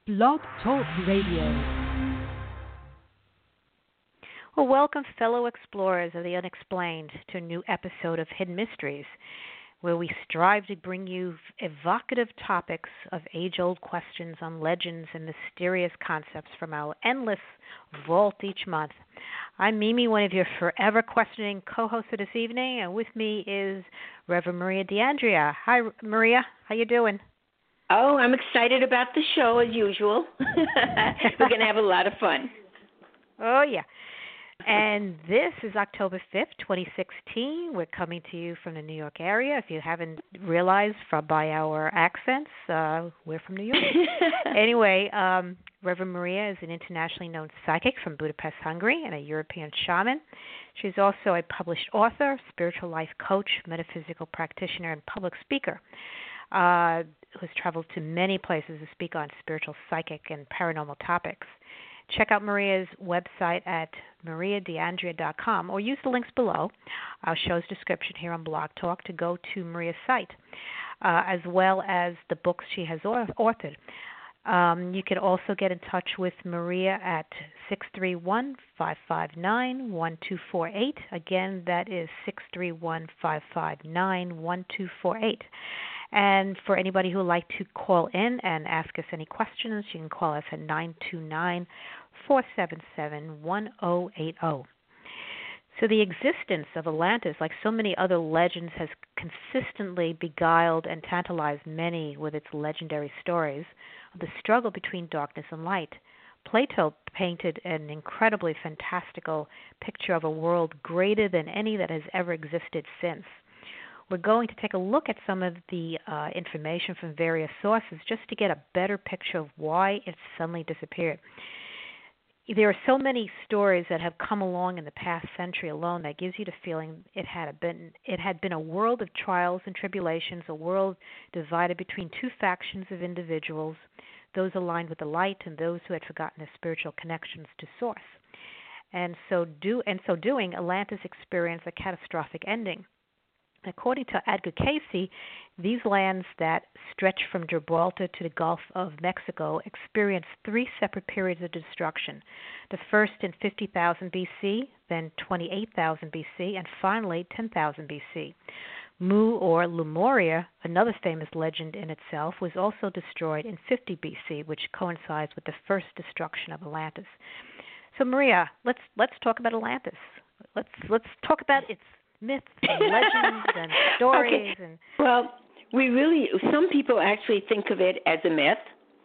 Blog Talk Radio. Well, welcome, fellow explorers of the unexplained, to a new episode of Hidden Mysteries, where we strive to bring you evocative topics of age-old questions on legends and mysterious concepts from our endless vault each month. I'm Mimi, one of your forever questioning co-hosts of this evening, and with me is Reverend Maria D'Andrea. Hi, Maria. How you doing? Oh, I'm excited about the show as usual. We're going to have a lot of fun. Oh, yeah. And this is October 5th, 2016. We're coming to you from the New York area. If you haven't realized by our accents, we're from New York. Anyway, Reverend Maria is an internationally known psychic from Budapest, Hungary, and a European shaman. She's also a published author, spiritual life coach, metaphysical practitioner, and public speaker. Who's traveled to many places to speak on spiritual, psychic, and paranormal topics. Check out Maria's website at mariadandrea.com or use the links below our show's description here on Blog Talk to go to Maria's site, as well as the books she has authored. You can also get in touch with Maria at 631-559-1248. Again, that is 631-559-1248. And for anybody who would like to call in and ask us any questions, you can call us at 929-477-1080. So the existence of Atlantis, like so many other legends, has consistently beguiled and tantalized many with its legendary stories of the struggle between darkness and light. Plato painted an incredibly fantastical picture of a world greater than any that has ever existed since. We're going to take a look at some of the information from various sources just to get a better picture of why it suddenly disappeared. There are so many stories that have come along in the past century alone that gives you the feeling it had been a world of trials and tribulations, a world divided between two factions of individuals, those aligned with the light and those who had forgotten their spiritual connections to Source. And so doing, Atlantis experienced a catastrophic ending. According to Edgar Cayce, these lands that stretch from Gibraltar to the Gulf of Mexico experienced three separate periods of destruction. The first in 50,000 BC, then 28,000 BC, and finally 10,000 BC. Mu or Lemuria, another famous legend in itself, was also destroyed in 50 BC, which coincides with the first destruction of Atlantis. So Maria, let's talk about Atlantis. Let's talk about its myths and legends and stories. Okay. And well, some people actually think of it as a myth,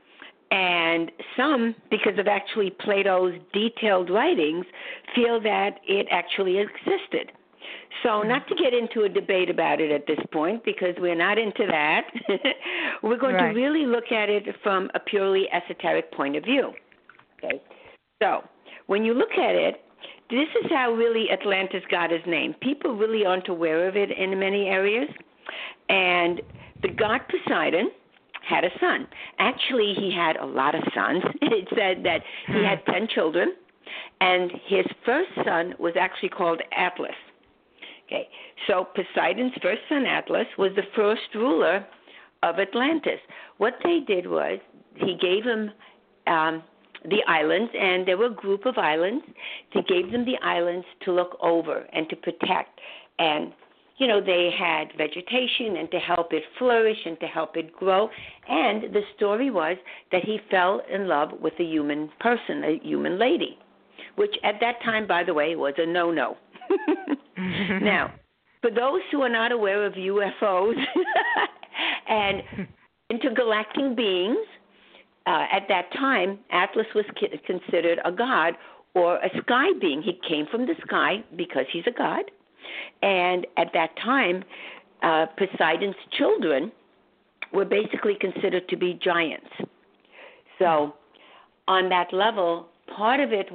and some, because of actually Plato's detailed writings, feel that it actually existed. So not to get into a debate about it at this point, because we're not into that, we're going to really look at it from a purely esoteric point of view. Okay. So when you look at it, this is how really Atlantis got its name. People really aren't aware of it in many areas. And the god Poseidon had a son. Actually, he had a lot of sons. It said that he had 10 children, and his first son was actually called Atlas. Okay, so Poseidon's first son, Atlas, was the first ruler of Atlantis. What they did was he gave him the islands, and there were a group of islands. He gave them the islands to look over and to protect. And, they had vegetation and to help it flourish and to help it grow. And the story was that he fell in love with a human person, a human lady, which at that time, by the way, was a no-no. Now, for those who are not aware of UFOs and intergalactic beings, at that time, Atlas was considered a god or a sky being. He came from the sky because he's a god. And at that time, Poseidon's children were basically considered to be giants. So on that level, part of the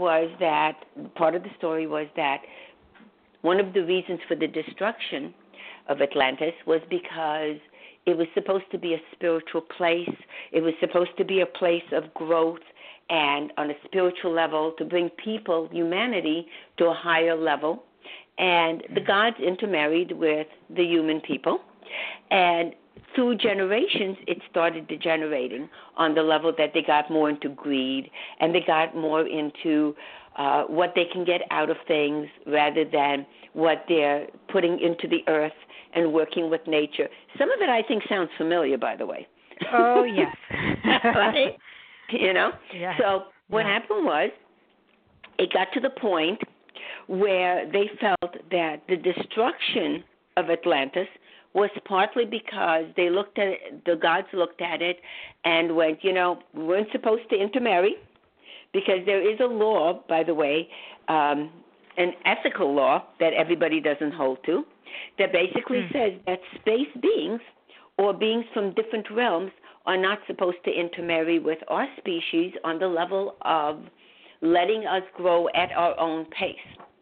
story was that one of the reasons for the destruction of Atlantis was because it was supposed to be a spiritual place. It was supposed to be a place of growth and on a spiritual level to bring people, humanity, to a higher level. And the gods intermarried with the human people. And through generations, it started degenerating on the level that they got more into greed and they got more into what they can get out of things rather than what they're putting into the earth and working with nature. Some of it I think sounds familiar, by the way. Oh, yes. Right? You know? Yeah. So what happened was it got to the point where they felt that the destruction of Atlantis was partly because they looked at it, the gods looked at it and went, we weren't supposed to intermarry, because there is a law, by the way, an ethical law that everybody doesn't hold to, that basically says that space beings or beings from different realms are not supposed to intermarry with our species on the level of letting us grow at our own pace.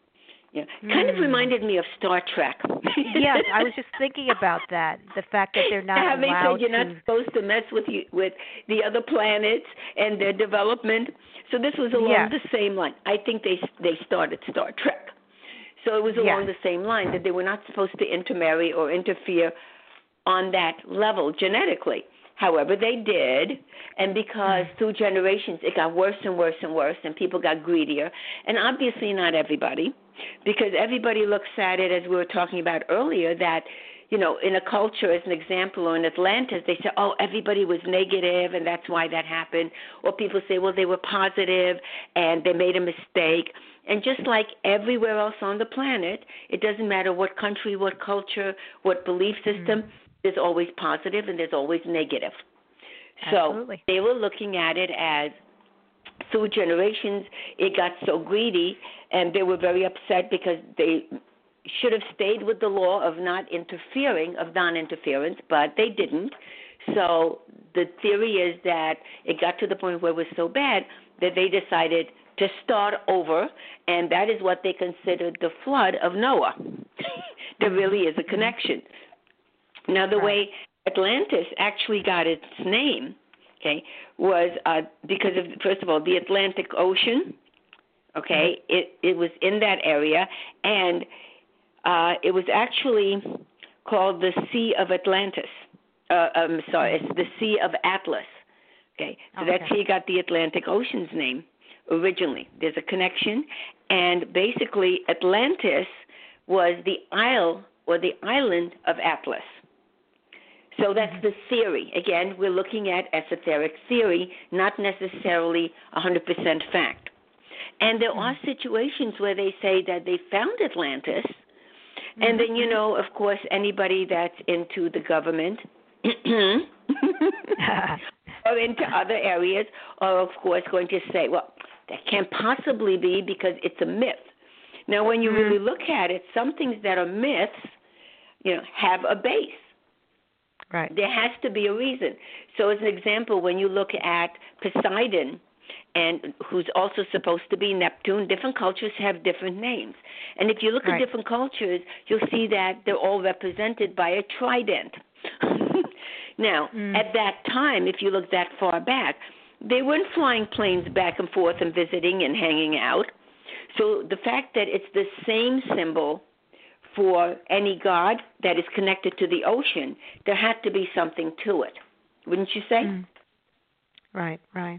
Kind of reminded me of Star Trek. Yes, I was just thinking about that. The fact that they're not they allowed said you're not supposed to mess with the other planets and their development. So this was along the same line. I think they started Star Trek. So it was along the same line that they were not supposed to intermarry or interfere on that level genetically. However, they did, and because through generations it got worse and worse and worse, and people got greedier, and obviously not everybody, because everybody looks at it, as we were talking about earlier, that, in a culture, as an example, or in Atlantis, they say, oh, everybody was negative, and that's why that happened. Or people say, well, they were positive, and they made a mistake. And just like everywhere else on the planet, it doesn't matter what country, what culture, what belief system, there's always positive and there's always negative. Absolutely. So they were looking at it as through generations it got so greedy, and they were very upset because they should have stayed with the law of non-interference, but they didn't. So the theory is that it got to the point where it was so bad that they decided to start over, and that is what they considered the flood of Noah. There really is a connection. Now, the way Atlantis actually got its name, was because of, first of all, the Atlantic Ocean, it was in that area, and it was actually called the Sea of Atlantis. It's the Sea of Atlas. So that's how you got the Atlantic Ocean's name originally. There's a connection, and basically Atlantis was the isle or the island of Atlas. So that's the theory. Again, we're looking at esoteric theory, not necessarily 100% fact. And there are situations where they say that they found Atlantis, and then, of course, anybody that's into the government or into other areas are, of course, going to say, well, that can't possibly be because it's a myth. Now, when you really look at it, some things that are myths, have a base. Right. There has to be a reason. So as an example, when you look at Poseidon, and who's also supposed to be Neptune, different cultures have different names. And if you look at different cultures, you'll see that they're all represented by a trident. Now, at that time, if you look that far back, they weren't flying planes back and forth and visiting and hanging out. So the fact that it's the same symbol for any god that is connected to the ocean, there had to be something to it. Wouldn't you say? Right. Right.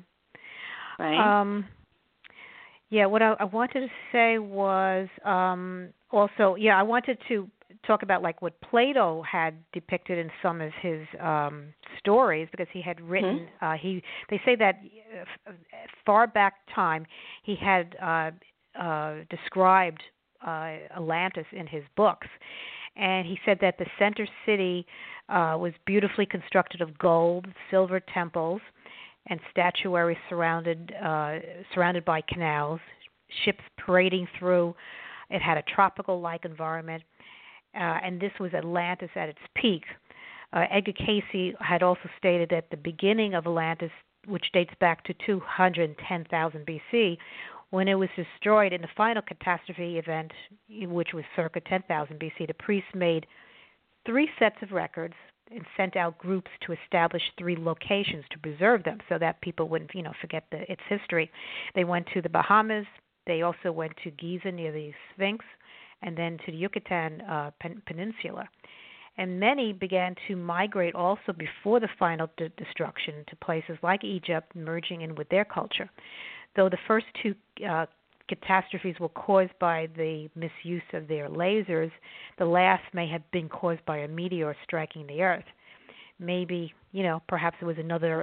What I wanted to say was also, I wanted to talk about like what Plato had depicted in some of his stories, because he had written, they say that far back time he had described Atlantis in his books, and he said that the center city was beautifully constructed of gold, silver temples, and statuary surrounded by canals, ships parading through. It had a tropical-like environment, and this was Atlantis at its peak. Edgar Cayce had also stated that the beginning of Atlantis, which dates back to 210,000 BC, when it was destroyed in the final catastrophe event, which was circa 10,000 BC, the priests made 3 sets of records and sent out groups to establish 3 locations to preserve them so that people wouldn't, forget its history. They went to the Bahamas. They also went to Giza near the Sphinx, and then to the Yucatan Peninsula. And many began to migrate also before the final destruction to places like Egypt, merging in with their culture. Though the first two catastrophes were caused by the misuse of their lasers, the last may have been caused by a meteor striking the Earth. Maybe, perhaps it was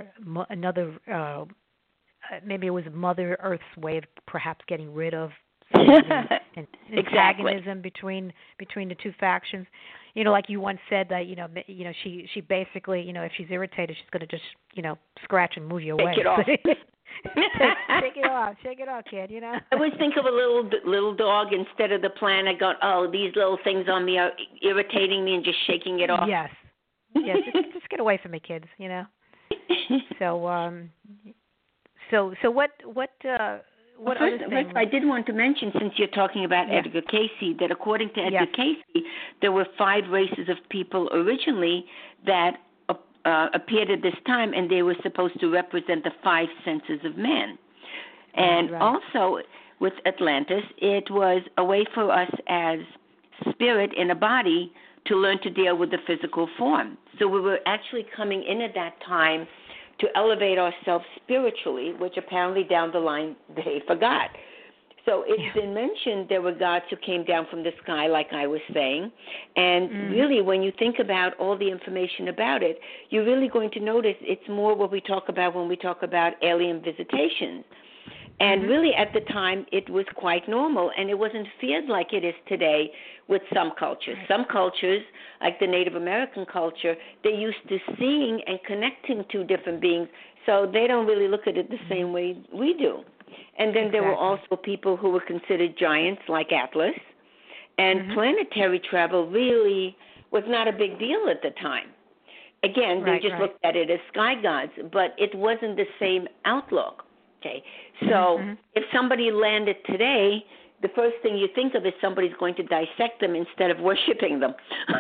maybe it was Mother Earth's way of perhaps getting rid of antagonism between the two factions. Like you once said that she basically, if she's irritated, she's going to just scratch and move you away. Take it off. Shake it off, kid. I always think of a little dog instead of the plan. I go, oh, these little things on me are irritating me, and just shaking it off. Yes, just get away from me, kids. So what other things? I did want to mention, since you're talking about Edgar Cayce, that according to Edgar Cayce, there were 5 races of people originally that appeared at this time, and they were supposed to represent the 5 senses of man. And also with Atlantis, it was a way for us as spirit in a body to learn to deal with the physical form. So we were actually coming in at that time to elevate ourselves spiritually, which apparently down the line they forgot. So it's been mentioned there were gods who came down from the sky, like I was saying. And really, when you think about all the information about it, you're really going to notice it's more what we talk about when we talk about alien visitations. And really, at the time, it was quite normal, and it wasn't feared like it is today with some cultures. Some cultures, like the Native American culture, they're used to seeing and connecting to different beings, so they don't really look at it the same way we do. And then there were also people who were considered giants, like Atlas, and planetary travel really was not a big deal at the time. Again, they just looked at it as sky gods, but it wasn't the same outlook. Okay, so if somebody landed today, the first thing you think of is somebody's going to dissect them instead of worshiping them.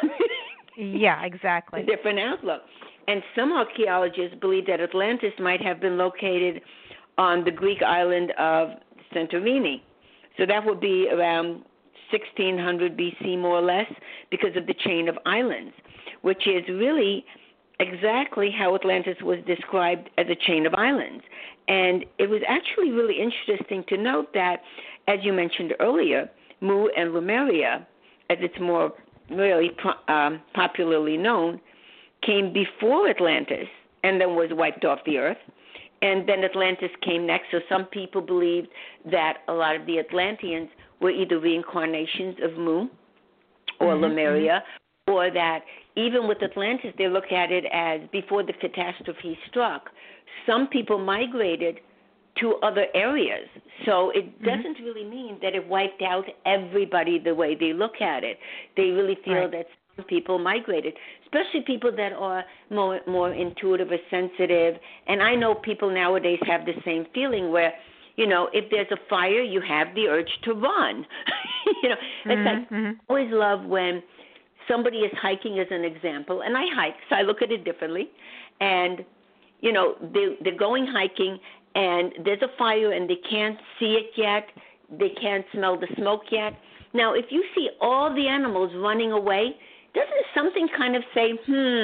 Yeah, exactly. A different outlook. And some archaeologists believe that Atlantis might have been located on the Greek island of Santorini. So that would be around 1600 BC, more or less, because of the chain of islands, which is really exactly how Atlantis was described, as a chain of islands. And it was actually really interesting to note that, as you mentioned earlier, Mu and Lemuria, as it's more really popularly known, came before Atlantis and then was wiped off the earth. And then Atlantis came next. So some people believed that a lot of the Atlanteans were either reincarnations of Mu or Lemuria, or that even with Atlantis, they look at it as before the catastrophe struck, some people migrated to other areas. So it doesn't really mean that it wiped out everybody the way they look at it. They really feel that some people migrated, especially people that are more intuitive or sensitive. And I know people nowadays have the same feeling where, if there's a fire, you have the urge to run. It's like I always love when somebody is hiking, as an example, and I hike, so I look at it differently. And, they're going hiking, and there's a fire, and they can't see it yet. They can't smell the smoke yet. Now, if you see all the animals running away, doesn't something kind of say,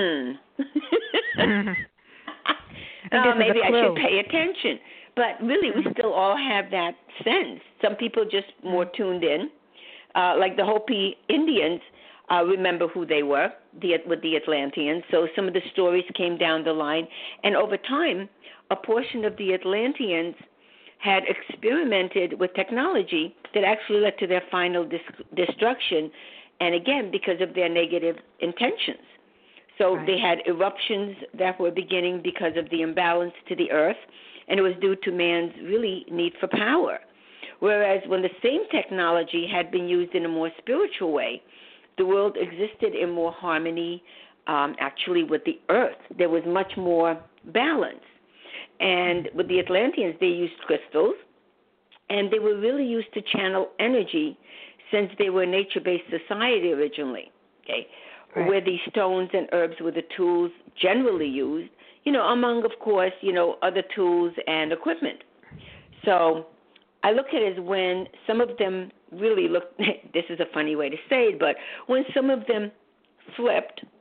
maybe I should pay attention? But really, we still all have that sense. Some people just more tuned in, like the Hopi Indians. Remember who they were with the Atlanteans. So some of the stories came down the line. And over time, a portion of the Atlanteans had experimented with technology that actually led to their final destruction, and again, because of their negative intentions. So they had eruptions that were beginning because of the imbalance to the earth, and it was due to man's really need for power. Whereas when the same technology had been used in a more spiritual way, the world existed in more harmony, actually, with the earth. There was much more balance. And with the Atlanteans, they used crystals, and they were really used to channel energy, since they were a nature-based society originally, where these stones and herbs were the tools generally used, among, of course, other tools and equipment. So I look at it as when some of them really looked, this is a funny way to say it, but when some of them flipped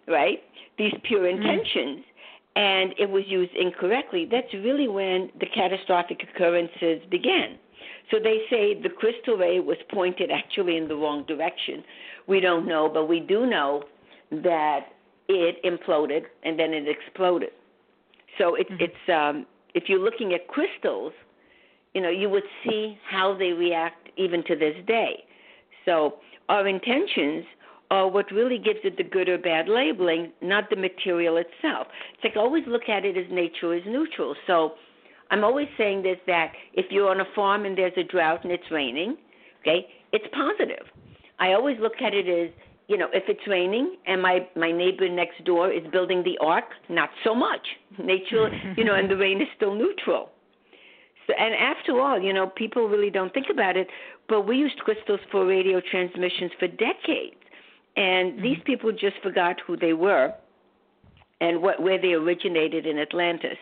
right? These pure intentions, and it was used incorrectly. That's really when the catastrophic occurrences began. So they say the crystal ray was pointed actually in the wrong direction. We don't know, but we do know that it imploded and then it exploded. So it's if you're looking at crystals, you would see how they react even to this day. So our intentions are what really gives it the good or bad labeling, not the material itself. It's like always look at it as nature is neutral. So I'm always saying this, that if you're on a farm and there's a drought and it's raining, okay, it's positive. I always look at it as, if it's raining and my neighbor next door is building the ark, not so much. Nature, and the rain is still neutral. So, and after all, people really don't think about it, but we used crystals for radio transmissions for decades. And these people just forgot who they were and where they originated in Atlantis.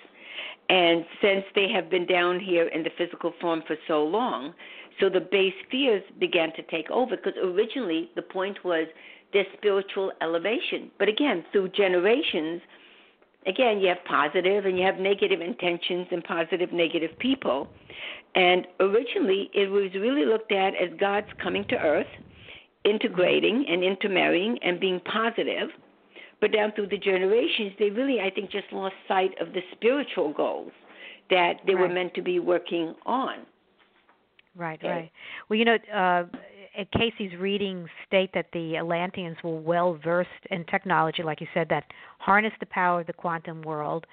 And since they have been down here in the physical form for so long, so the base spheres began to take over, because originally the point was their spiritual elevation. But again, through generations, again, you have positive and you have negative intentions and positive, negative people. And originally it was really looked at as God's coming to earth, integrating and intermarrying and being positive. But down through the generations, they really, I think, just lost sight of the spiritual goals that they were meant to be working on. Right, okay. Right. Well, Casey's readings state that the Atlanteans were well-versed in technology, like you said, that harnessed the power of the quantum world.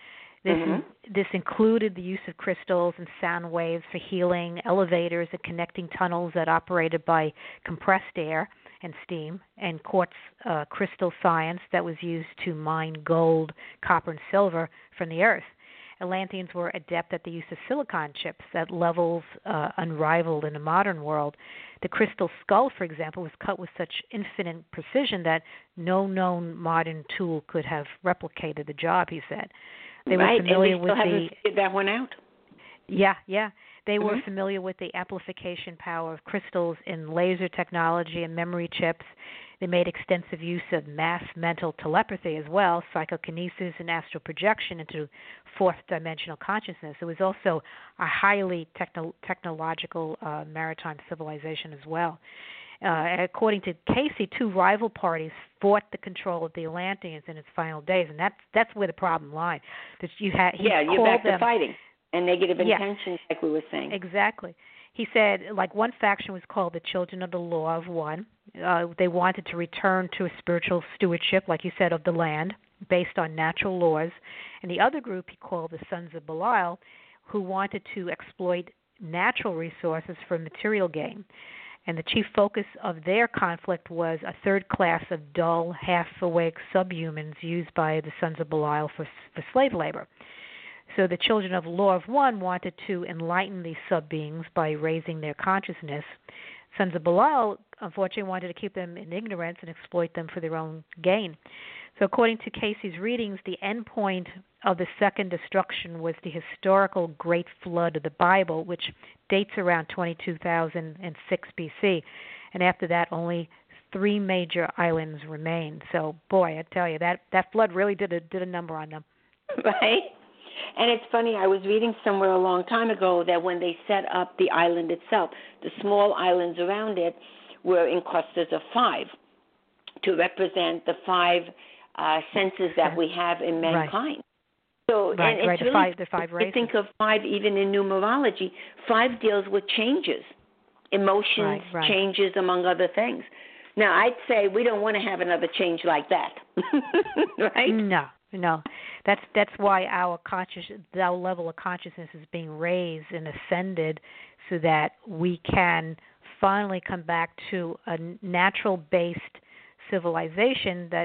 This included the use of crystals and sound waves for healing, elevators and connecting tunnels that operated by compressed air and steam, and quartz crystal science that was used to mine gold, copper, and silver from the earth. Atlanteans were adept at the use of silicon chips at levels unrivaled in the modern world. The crystal skull, for example, was cut with such infinite precision that no known modern tool could have replicated the job, he said. They were familiar and they still haven't figured that one out. Yeah. They were familiar with the amplification power of crystals in laser technology and memory chips. They made extensive use of mass mental telepathy as well, psychokinesis and astral projection into fourth-dimensional consciousness. It was also a highly technological maritime civilization as well. According to Casey, two rival parties fought the control of the Atlanteans in its final days, and that's where the problem lied. You're back to fighting and negative intentions, like we were saying. Exactly. He said, like, one faction was called the Children of the Law of One. They wanted to return to a spiritual stewardship, like you said, of the land, based on natural laws. And the other group he called the Sons of Belial, who wanted to exploit natural resources for material gain. And the chief focus of their conflict was a third class of dull, half-awake subhumans used by the Sons of Belial for slave labor. So the Children of the Law of One wanted to enlighten these sub-beings by raising their consciousness. Sons of Belial, unfortunately, wanted to keep them in ignorance and exploit them for their own gain. So according to Casey's readings, the end point of the second destruction was the historical Great Flood of the Bible, which dates around 22,006 BC. And after that, only 3 major islands remain. So, boy, I tell you, that flood really did a number on them. Right. And it's funny, I was reading somewhere a long time ago that when they set up the island itself, the small islands around it were in clusters of 5 to represent the 5 senses that we have in mankind. Right. So, and it's really, the five races. I think of 5 even in numerology. 5 deals with changes, emotions, changes, among other things. Now, I'd say we don't want to have another change like that, right? No. That's why our level of consciousness is being raised and ascended, so that we can finally come back to a natural-based civilization that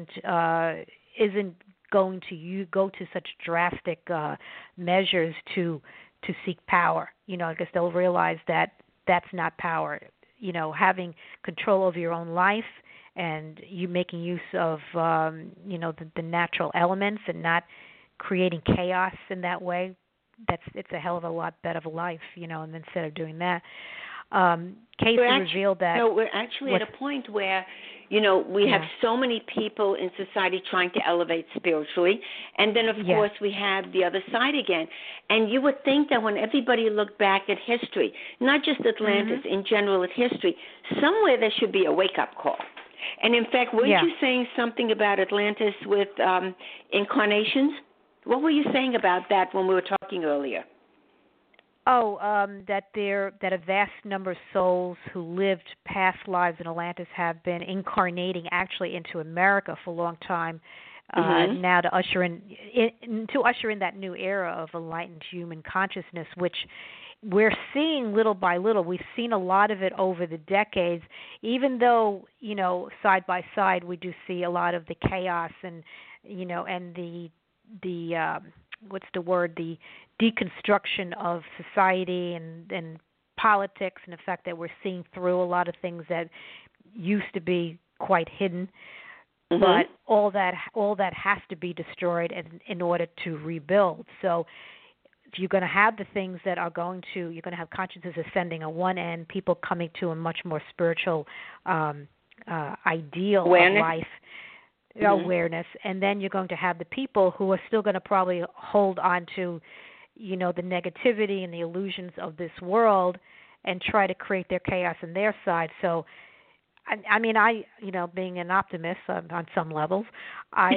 isn't going to go to such drastic measures to seek power. I guess they'll realize that that's not power. Having control over your own life and you making use of the natural elements and not creating chaos in that way, it's a hell of a lot better of a life, and instead of doing that. Casey revealed that. No, we're actually at a point where, We have so many people in society trying to elevate spiritually. And then, of course, we have the other side again. And you would think that when everybody looked back at history, not just Atlantis, in general at history, somewhere there should be a wake-up call. And, in fact, weren't you saying something about Atlantis with incarnations? What were you saying about that when we were talking earlier? That a vast number of souls who lived past lives in Atlantis have been incarnating actually into America for a long time now to usher in that new era of enlightened human consciousness, which we're seeing little by little. We've seen a lot of it over the decades, even though, side by side we do see a lot of the chaos and the what's the word, the deconstruction of society and politics, and the fact that we're seeing through a lot of things that used to be quite hidden. But all that has to be destroyed in order to rebuild. So if you're going to have the things that are you're going to have consciousness ascending on one end, people coming to a much more spiritual ideal awareness. Of life. Awareness, and then you're going to have the people who are still going to probably hold on to, the negativity and the illusions of this world, and try to create their chaos on their side. So, I being an optimist on some levels, I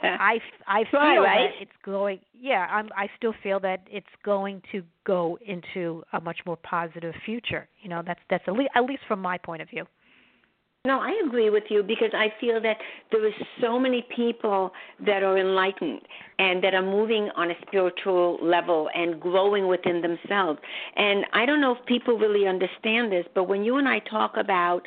feel that it's going. Yeah, I still feel that it's going to go into a much more positive future. That's at least from my point of view. No, I agree with you, because I feel that there are so many people that are enlightened and that are moving on a spiritual level and growing within themselves. And I don't know if people really understand this, but when you and I talk about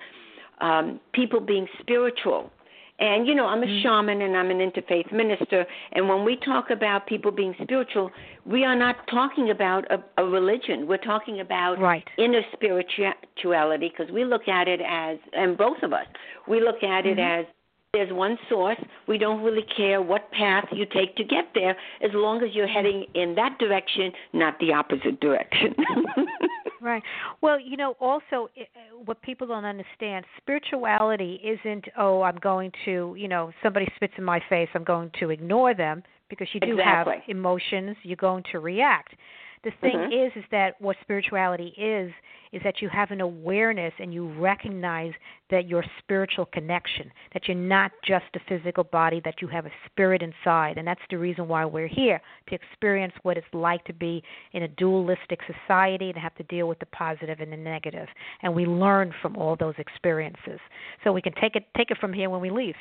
people being spiritual, and, I'm a shaman and I'm an interfaith minister, and when we talk about people being spiritual, we are not talking about a religion. We're talking about inner spirituality, because we look at it as, and both of us, we look at it as there's one source. We don't really care what path you take to get there, as long as you're heading in that direction, not the opposite direction. Right. Well, also what people don't understand, spirituality isn't, I'm going to, somebody spits in my face, I'm going to ignore them, because you do have emotions, you're going to react. The thing is that what spirituality is that you have an awareness and you recognize that your spiritual connection, that you're not just a physical body, that you have a spirit inside. And that's the reason why we're here, to experience what it's like to be in a dualistic society and have to deal with the positive and the negative. And we learn from all those experiences. So we can take it from here when we leave,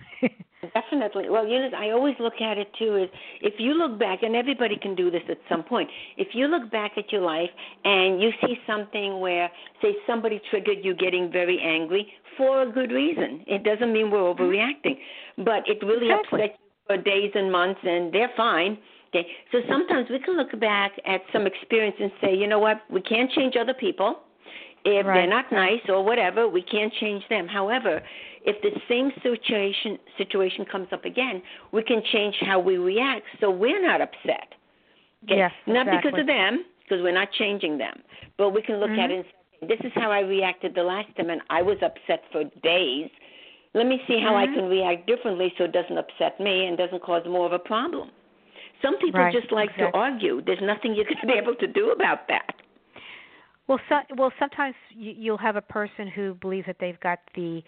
Definitely. Well, I always look at it, too, is if you look back, and everybody can do this at some point, if you look back at your life and you see something where, say, somebody triggered you getting very angry for a good reason. It doesn't mean we're overreacting, but it really upset you for days and months, and they're fine. Okay, so sometimes we can look back at some experience and say, you know what, we can't change other people. If they're not nice or whatever, we can't change them. However, if the same situation comes up again, we can change how we react so we're not upset. Okay? Yes, not because of them, because we're not changing them, but we can look at it and say, this is how I reacted the last time, and I was upset for days. Let me see how I can react differently so it doesn't upset me and doesn't cause more of a problem. Some people just like to argue. There's nothing you're going to be able to do about that. Well, sometimes you'll have a person who believes that they've got the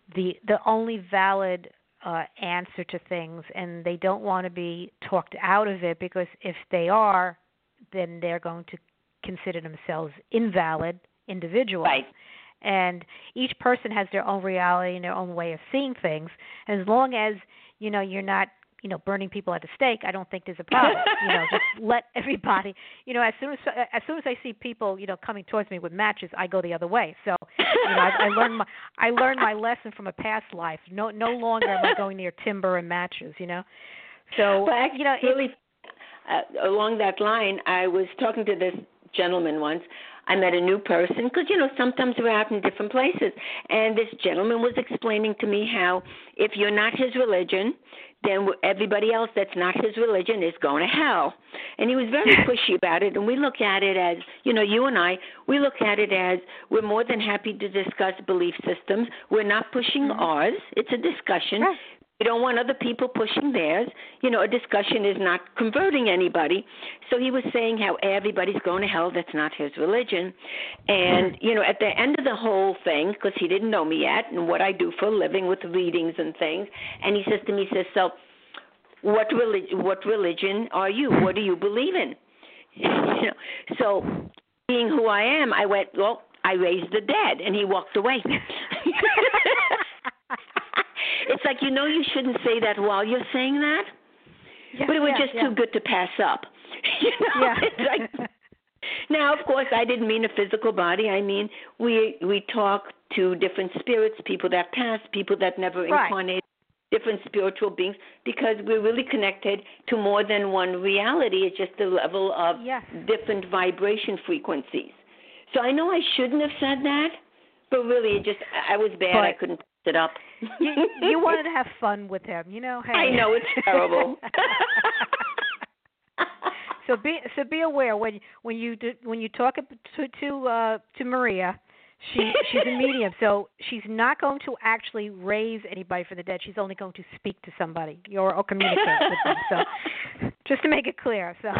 only valid answer to things, and they don't want to be talked out of it, because if they are, then they're going to consider themselves invalid individuals. Right. And each person has their own reality and their own way of seeing things. And as long as you're not burning people at the stake, I don't think there's a problem. Just let everybody. As soon as I see people coming towards me with matches, I go the other way. So I learned my lesson from a past life. No longer am I going near timber and matches. So really, along that line, I was talking to this gentleman once. I met a new person because, sometimes we're out in different places. And this gentleman was explaining to me how if you're not his religion, then everybody else that's not his religion is going to hell. And he was very pushy about it. And we look at it as, you and I, we look at it as we're more than happy to discuss belief systems. We're not pushing ours. It's a discussion. Right. We don't want other people pushing theirs. A discussion is not converting anybody. So he was saying how everybody's going to hell. That's not his religion. And, at the end of the whole thing, because he didn't know me yet and what I do for a living with readings and things, and he says to me, so what religion are you? What do you believe in? So being who I am, I went, well, I raised the dead. And he walked away. It's like, you shouldn't say that while you're saying that, but it was just too good to pass up. It's like, now, of course, I didn't mean a physical body. I mean, we talk to different spirits, people that passed, people that never incarnated, different spiritual beings, because we're really connected to more than one reality. It's just the level of different vibration frequencies. So I know I shouldn't have said that, but really, I was bad. I couldn't pass it up. you wanted to have fun with him, Hey. I know it's terrible. So be aware when you talk to Maria, she's a medium, so she's not going to actually raise anybody from the dead. She's only going to speak to somebody or communicate with them. So just to make it clear, so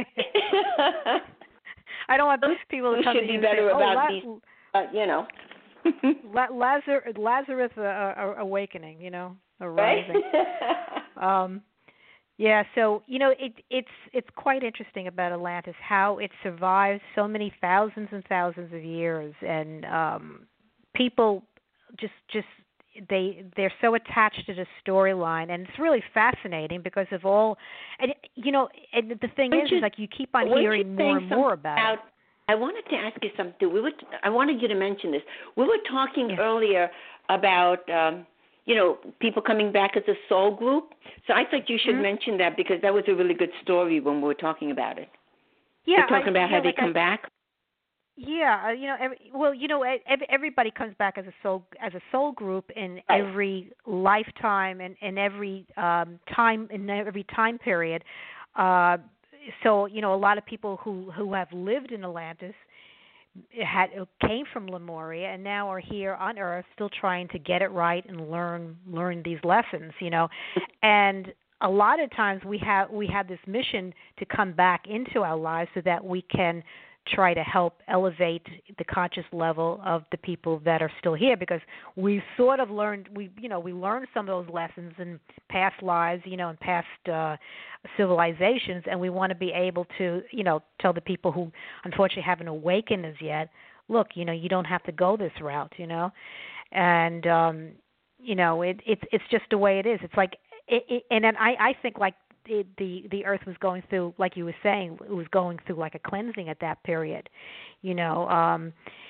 I don't want people to come to you and say, about these, Lazarus awakening, arising. Right? Yeah, so it's quite interesting about Atlantis, how it survived so many thousands and thousands of years, and people they're so attached to the storyline, and it's really fascinating because of all, and and the thing is like you keep on hearing more and more about it. I wanted to ask you something. I wanted you to mention this. We were talking earlier about people coming back as a soul group. So I thought you should mention that because that was a really good story when we were talking about it. Yeah, we're talking about how they come back. Yeah, everybody comes back as a soul group in every lifetime and in every time period. So a lot of people who have lived in Atlantis came from Lemuria and now are here on Earth still trying to get it right and learn these lessons, And a lot of times we have this mission to come back into our lives so that we can try to help elevate the conscious level of the people that are still here, because we sort of learned we learned some of those lessons in past lives, in past civilizations, and we want to be able to tell the people who unfortunately haven't awakened as yet, look, you don't have to go this route, and it's just the way it is. It's like and then I think like the Earth was going through, like you were saying, it was going through like a cleansing at that period. It's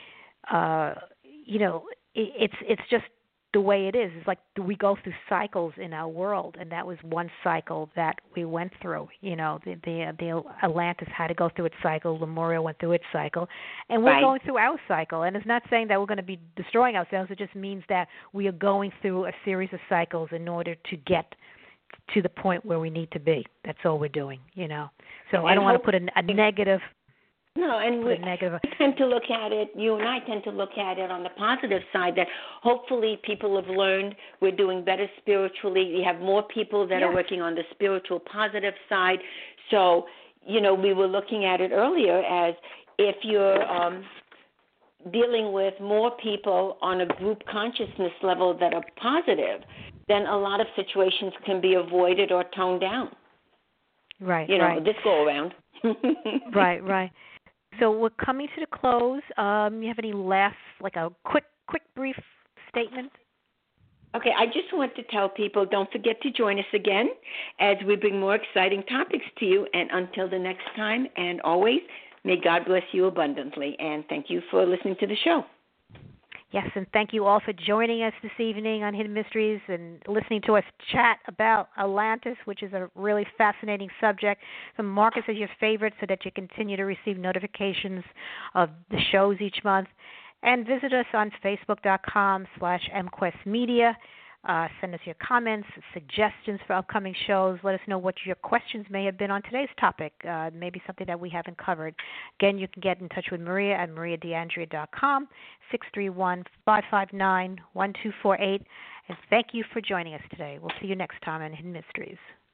just the way it is. It's like we go through cycles in our world, and that was one cycle that we went through. The Atlantis had to go through its cycle. Lemuria went through its cycle, and we're going through our cycle. And it's not saying that we're going to be destroying ourselves. It just means that we are going through a series of cycles in order to get to the point where we need to be. That's all we're doing, So I don't want to put a negative. No, and we tend to look at it, you and I tend to look at it on the positive side, that hopefully people have learned we're doing better spiritually. You have more people that are working on the spiritual positive side. So, we were looking at it earlier as if you're dealing with more people on a group consciousness level that are positive, then a lot of situations can be avoided or toned down. Right, this go around. Right. So we're coming to the close. You have any last, like a quick, brief statement? Okay, I just want to tell people, don't forget to join us again as we bring more exciting topics to you. And until the next time, and always, may God bless you abundantly. And thank you for listening to the show. Yes, and thank you all for joining us this evening on Hidden Mysteries and listening to us chat about Atlantis, which is a really fascinating subject. So mark us as your favorite so that you continue to receive notifications of the shows each month. And visit us on Facebook.com/MQuestMedia. Send us your comments, suggestions for upcoming shows. Let us know what your questions may have been on today's topic, maybe something that we haven't covered. Again, you can get in touch with Maria at mariadeandrea.com, 631-559-1248. And thank you for joining us today. We'll see you next time on Hidden Mysteries.